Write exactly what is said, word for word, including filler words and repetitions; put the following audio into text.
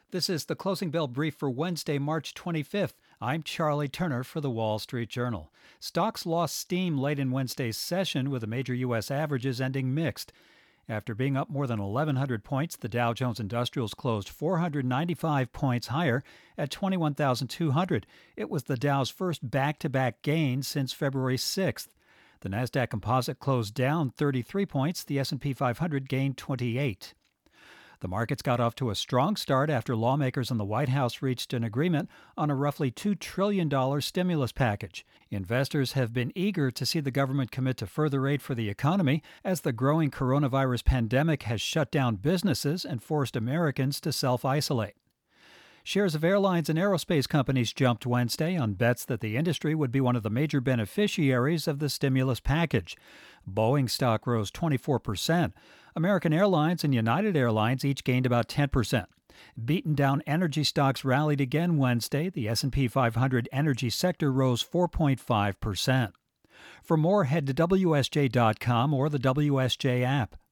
This is the closing bell brief for Wednesday, March twenty-fifth. I'm Charlie Turner for the Wall Street Journal. Stocks lost steam late in Wednesday's session, with the major U S averages ending mixed. After being up more than eleven hundred points, the Dow Jones Industrials closed four hundred ninety-five points higher at twenty-one thousand two hundred. It was the Dow's first back-to-back gain since February sixth. The Nasdaq Composite closed down thirty-three points. The S and P five hundred gained twenty-eight. The markets got off to a strong start after lawmakers in the White House reached an agreement on a roughly two trillion dollars stimulus package. Investors have been eager to see the government commit to further aid for the economy as the growing coronavirus pandemic has shut down businesses and forced Americans to self-isolate. Shares of airlines and aerospace companies jumped Wednesday on bets that the industry would be one of the major beneficiaries of the stimulus package. Boeing stock rose twenty-four percent. American Airlines and United Airlines each gained about ten percent. Beaten down energy stocks rallied again Wednesday. The S and P five hundred energy sector rose four point five percent. For more, head to W S J dot com or the W S J app.